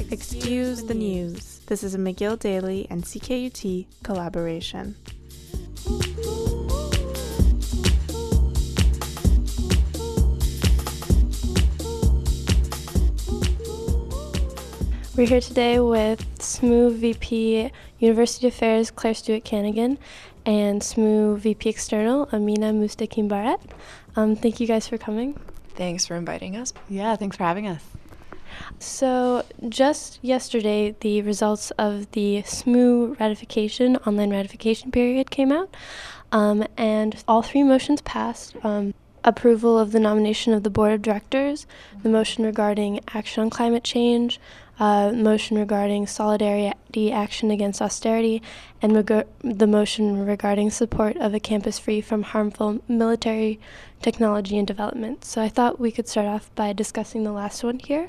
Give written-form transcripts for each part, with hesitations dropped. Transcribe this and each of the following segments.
Excuse the News. This is a McGill Daily and CKUT collaboration. We're here today with SMU VP University Affairs Claire Stewart-Canagan and SMU VP External Amina Mustaqim-Barrett. Thank you guys for coming. Thanks for inviting us. Yeah, thanks for having us. So just yesterday, the results of the SMU online ratification period came out, and all three motions passed. Approval of the nomination of the Board of Directors, the motion regarding action on climate change, motion regarding solidarity action against austerity, and the motion regarding support of a campus free from harmful military technology and development. So I thought we could start off by discussing the last one here.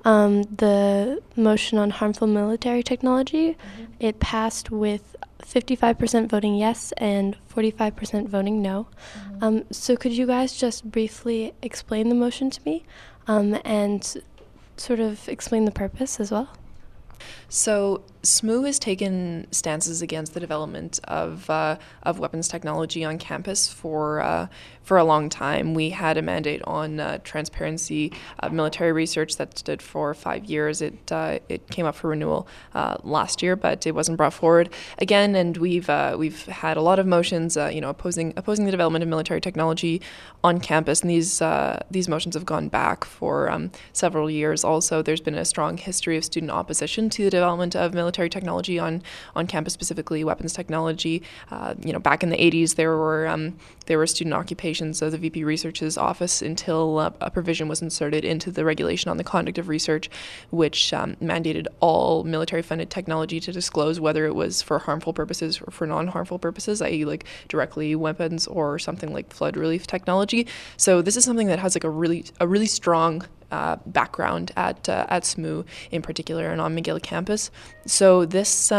The motion on harmful military technology, it passed with 55% voting yes and 45% voting no. So could you guys just briefly explain the motion to me and sort of explain the purpose as well? So SMU has taken stances against the development of weapons technology on campus for a long time. We had a mandate on transparency of military research that stood for 5 years. It came up for renewal last year, but it wasn't brought forward again. And we've had a lot of motions, opposing the development of military technology on campus. And these motions have gone back for several years. Also, there's been a strong history of student opposition to the development of military technology on campus, specifically weapons technology. Back in the 80s, there were student occupations of the VP Research's office until a provision was inserted into the regulation on the conduct of research, which mandated all military-funded technology to disclose whether it was for harmful purposes or for non-harmful purposes, i.e. like directly weapons or something like flood relief technology. So this is something that has like a really strong background at SMU in particular and on McGill campus. So this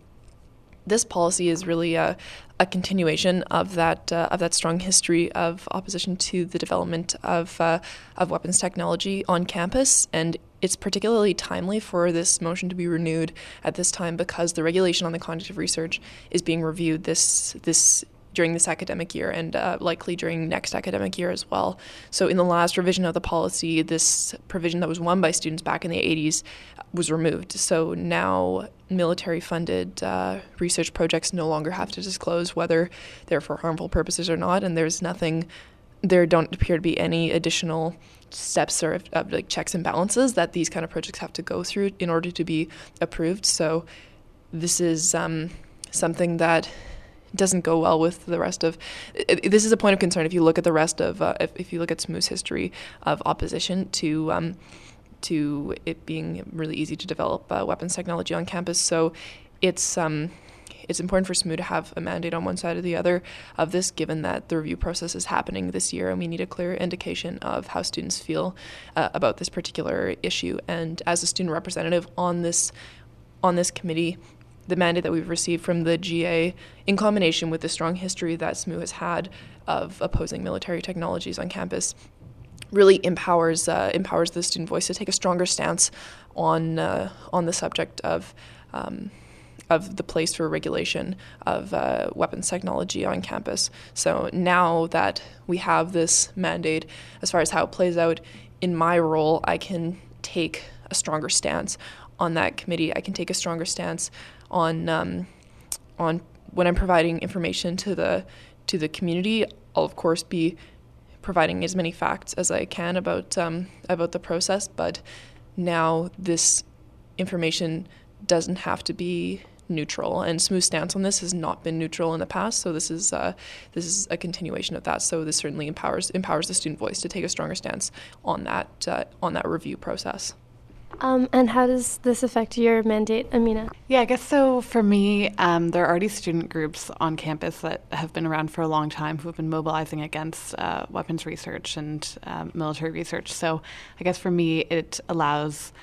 policy is really a continuation of that strong history of opposition to the development of weapons technology on campus, and it's particularly timely for this motion to be renewed at this time because the regulation on the conduct of research is being reviewed this during this academic year and likely during next academic year as well. So in the last revision of the policy, this provision that was won by students back in the 80s was removed. So now military-funded research projects no longer have to disclose whether they're for harmful purposes or not, and there don't appear to be any additional steps or like checks and balances that these kind of projects have to go through in order to be approved. So this is something that doesn't go well with the rest of. This is a point of concern if you look at the rest of if you look at SMU's history of opposition to it being really easy to develop weapons technology on campus. So it's important for SMU to have a mandate on one side or the other of this, given that the review process is happening this year, and we need a clear indication of how students feel about this particular issue. And as a student representative on this committee, the mandate that we've received from the GA, in combination with the strong history that SMU has had of opposing military technologies on campus, really empowers the student voice to take a stronger stance on the subject of the place for regulation of weapons technology on campus. So now that we have this mandate, as far as how it plays out in my role, I can take a stronger stance on that committee. I can take a stronger stance on when I'm providing information to the community. I'll of course be providing as many facts as I can about the process, but now this information doesn't have to be neutral, and SMU's stance on this has not been neutral in the past. So this is a continuation of that. So this certainly empowers the student voice to take a stronger stance on that review process. And how does this affect your mandate, Amina? Yeah, I guess so for me, there are already student groups on campus that have been around for a long time who have been mobilizing against weapons research and military research. So I guess for me, it allows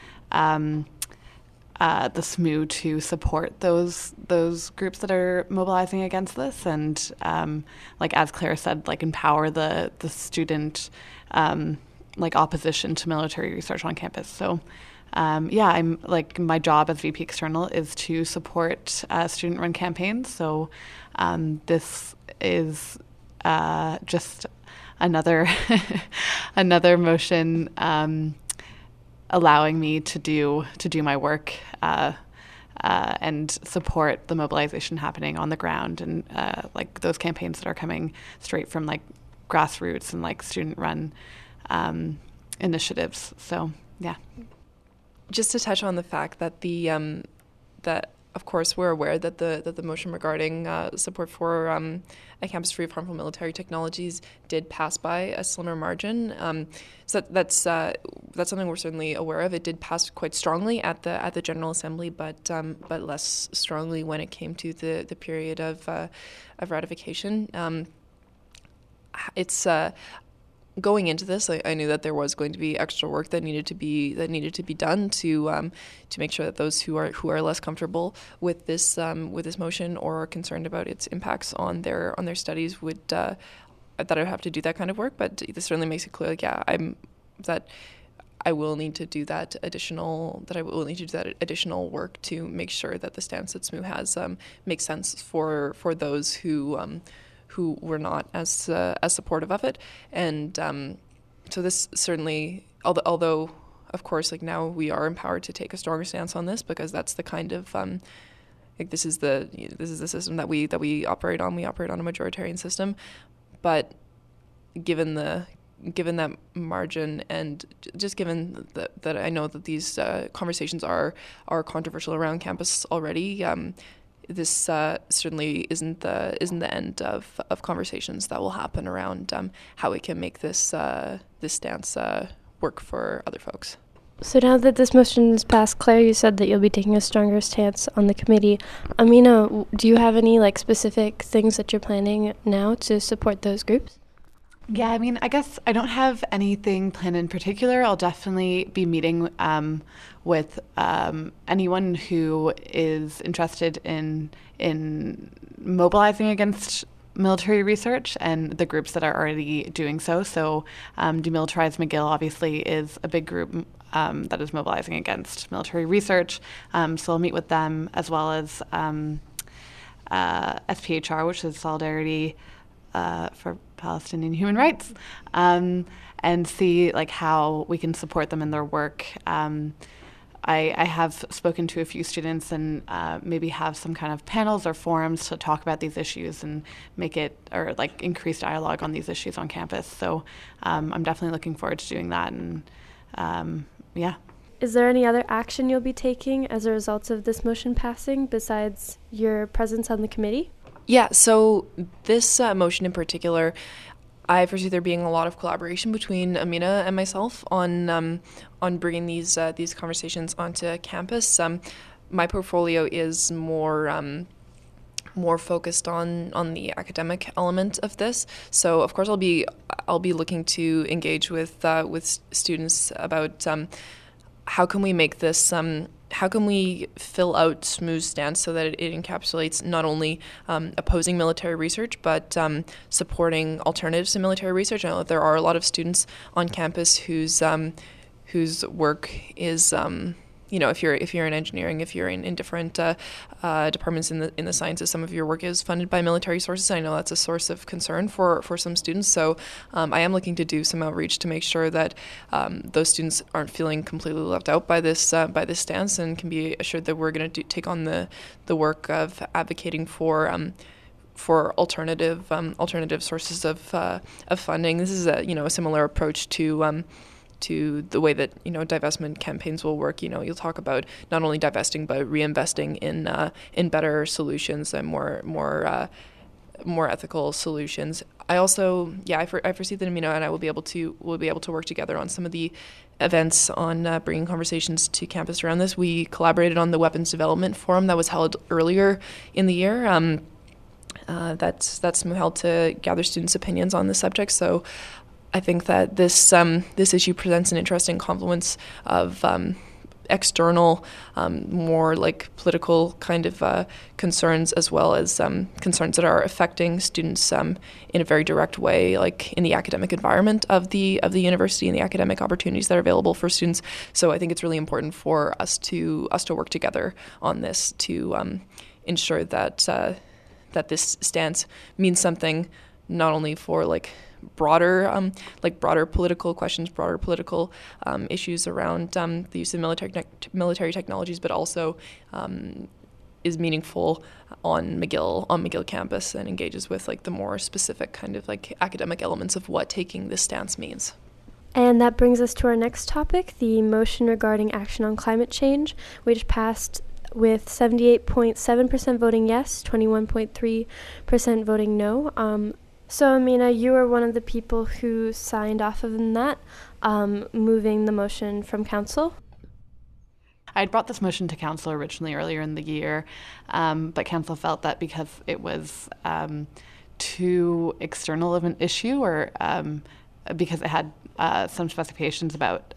the SMU to support those groups that are mobilizing against this, and like as Claire said, like empower the student like opposition to military research on campus. So I'm like, my job as VP External is to support student-run campaigns. So this is just another another motion allowing me to do my work and support the mobilization happening on the ground, and like those campaigns that are coming straight from like grassroots and like student-run initiatives. So yeah. Just to touch on the fact that that of course we're aware that the motion regarding support for a campus free of harmful military technologies did pass by a slimmer margin. So that's something we're certainly aware of. It did pass quite strongly at the General Assembly, but less strongly when it came to the period of ratification. It's going into this, I knew that there was going to be extra work that needed to be done to make sure that those who are less comfortable with this motion or are concerned about its impacts on their studies would that I would have to do that kind of work. But this certainly makes it clear, like, I will need to do that additional work to make sure that the stance that SMU has makes sense for those who were not as supportive of it. And so this certainly, although of course, like, now we are empowered to take a stronger stance on this, because that's the kind of like, this is the system that we operate on. We operate on a majoritarian system, but given that margin, and just given that I know that these conversations are controversial around campus already, this certainly isn't the end of conversations that will happen around how we can make this stance work for other folks. So now that this motion is passed, Claire, you said that you'll be taking a stronger stance on the committee. Amina, do you have any like specific things that you're planning now to support those groups? Yeah, I mean, I guess I don't have anything planned in particular. I'll definitely be meeting with anyone who is interested in mobilizing against military research, and the groups that are already doing so. So Demilitarize McGill obviously is a big group that is mobilizing against military research. So I'll meet with them, as well as SPHR, which is Solidarity for Palestinian Human Rights, and see like how we can support them in their work. I have spoken to a few students, and maybe have some kind of panels or forums to talk about these issues and make it, or like increase dialogue on these issues on campus. So I'm definitely looking forward to doing that. And yeah. Is there any other action you'll be taking as a result of this motion passing besides your presence on the committee? Yeah, so this motion in particular, I foresee there being a lot of collaboration between Amina and myself on bringing these conversations onto campus. My portfolio is more focused on the academic element of this. So of course I'll be looking to engage with students about how can we make this. How can we fill out SMU's stance so that it encapsulates not only opposing military research, but supporting alternatives to military research? I know that there are a lot of students on campus whose work is, if you're in engineering, if you're in different departments in the sciences, some of your work is funded by military sources. I know that's a source of concern for some students. So I am looking to do some outreach to make sure that those students aren't feeling completely left out by this stance, and can be assured that we're going to take on the work of advocating for alternative sources of funding. This is a similar approach to the way that divestment campaigns will work. You'll talk about not only divesting but reinvesting in better solutions and more ethical solutions. I also I foresee that Amina and I will be able to work together on some of the events on bringing conversations to campus around this. We collaborated on the Weapons Development Forum that was held earlier in the year. That's held to gather students' opinions on the subject. So I think that this issue presents an interesting confluence of external, more like political kind of concerns, as well as concerns that are affecting students in a very direct way, like in the academic environment of the university and the academic opportunities that are available for students. So I think it's really important for us to work together on this to ensure that that this stance means something not only for broader political questions, broader political issues around the use of military technologies, but also is meaningful on McGill campus and engages with the more specific kind of academic elements of what taking this stance means. And that brings us to our next topic, the motion regarding action on climate change, which passed with 78.7% voting yes, 21.3% voting no. So, Amina, you were one of the people who signed off on that, moving the motion from council. I'd brought this motion to council originally earlier in the year, but council felt that because it was too external of an issue, or because it had some specifications about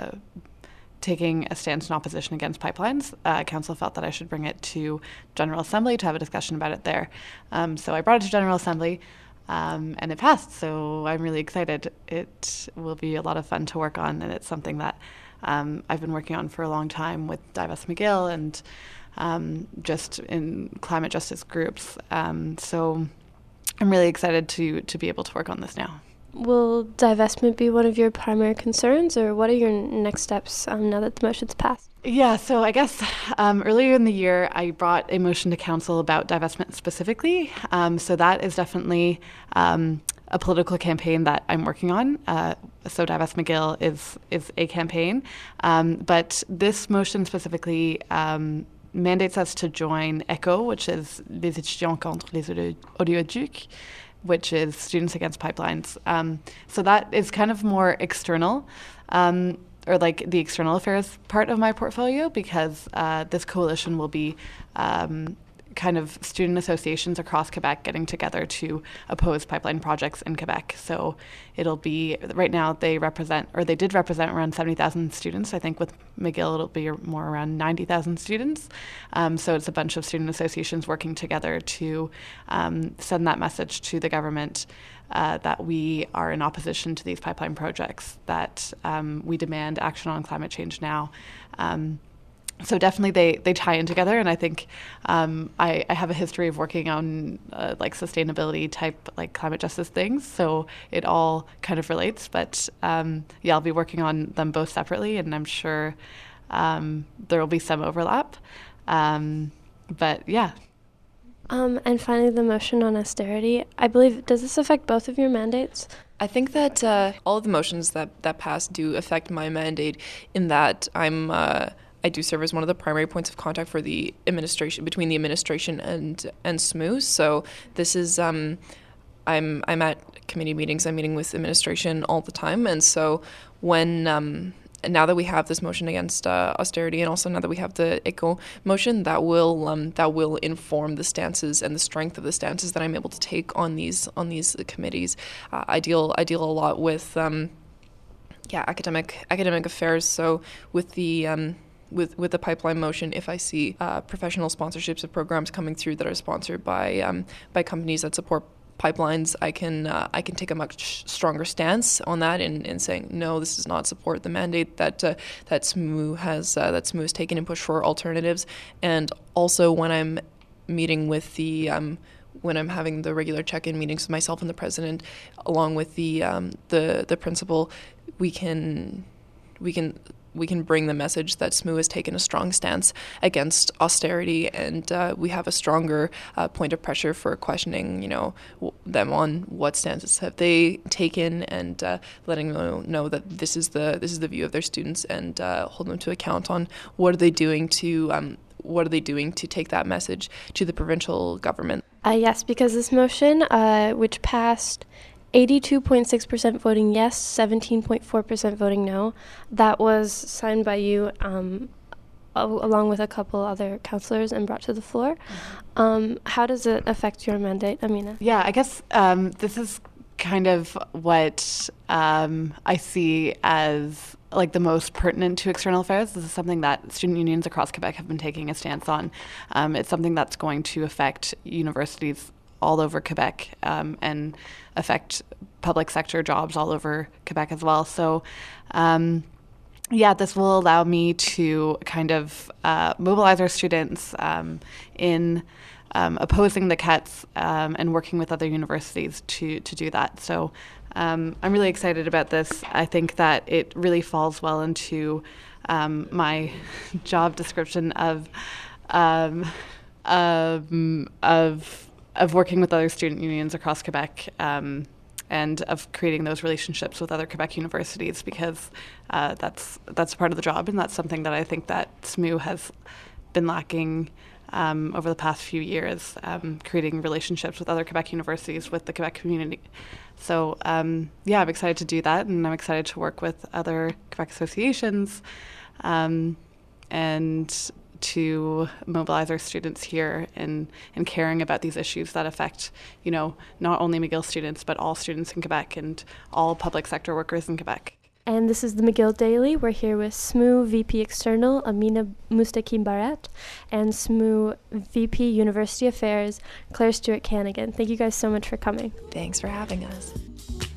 taking a stance in opposition against pipelines, council felt that I should bring it to General Assembly to have a discussion about it there. So I brought it to General Assembly, and it passed. So I'm really excited. It will be a lot of fun to work on, and it's something that I've been working on for a long time with Divest McGill and just in climate justice groups. So I'm really excited to be able to work on this now. Will divestment be one of your primary concerns, or what are your next steps now that the motion's passed? Yeah, so I guess earlier in the year, I brought a motion to council about divestment specifically. So that is definitely a political campaign that I'm working on. So Divest McGill is a campaign. But this motion specifically mandates us to join ECHO, which is Les étudiants contre les oléoducs, which is Students Against Pipelines. So that is kind of more external, or the external affairs part of my portfolio, because this coalition will be kind of student associations across Quebec getting together to oppose pipeline projects in Quebec. So it'll be, right now they did represent around 70,000 students. I think with McGill it'll be more around 90,000 students. So it's a bunch of student associations working together to send that message to the government that we are in opposition to these pipeline projects, that we demand action on climate change now. So definitely they tie in together, and I think I have a history of working on sustainability type climate justice things, so it all kind of relates. But I'll be working on them both separately, and I'm sure there will be some overlap. But yeah. And finally, the motion on austerity. I believe, does this affect both of your mandates? I think that all of the motions that pass do affect my mandate, in that I do serve as one of the primary points of contact for the administration, between the administration and SMU. So this is I'm at committee meetings. I'm meeting with administration all the time, and so when now that we have this motion against austerity, and also now that we have the ECHO motion, that will inform the stances and the strength of the stances that I'm able to take on these committees. I deal a lot with academic affairs. So with the with the pipeline motion, if I see professional sponsorships of programs coming through that are sponsored by companies that support pipelines, I can take a much stronger stance on that in saying, no, this does not support the mandate that SMU has taken and pushed for alternatives. And also when I'm meeting with when I'm having the regular check-in meetings with myself and the president, along with the principal, we can bring the message that SMU has taken a strong stance against austerity, and we have a stronger point of pressure for questioning, them on what stances have they taken, and letting them know that this is the view of their students, and hold them to account on what are they doing to take that message to the provincial government. Yes, because this motion, which passed 82.6% voting yes, 17.4% voting no. That was signed by you along with a couple other councillors and brought to the floor. How does it affect your mandate, Amina? Yeah, I guess this is kind of what I see as like the most pertinent to external affairs. This is something that student unions across Quebec have been taking a stance on. It's something that's going to affect universities all over Quebec and affect public sector jobs all over Quebec as well. So this will allow me to kind of mobilize our students in opposing the cuts and working with other universities to do that. So I'm really excited about this. I think that it really falls well into my job description of working with other student unions across Quebec and of creating those relationships with other Quebec universities, because that's part of the job, and that's something that I think that SMU has been lacking over the past few years, creating relationships with other Quebec universities, with the Quebec community. So I'm excited to do that, and I'm excited to work with other Quebec associations and to mobilize our students here in caring about these issues that affect, not only McGill students, but all students in Quebec and all public sector workers in Quebec. And this is the McGill Daily. We're here with SMU VP External, Amina Mustaqim-Barrett, and SMU VP University Affairs, Claire Stewart-Canagan. Thank you guys so much for coming. Thanks for having us.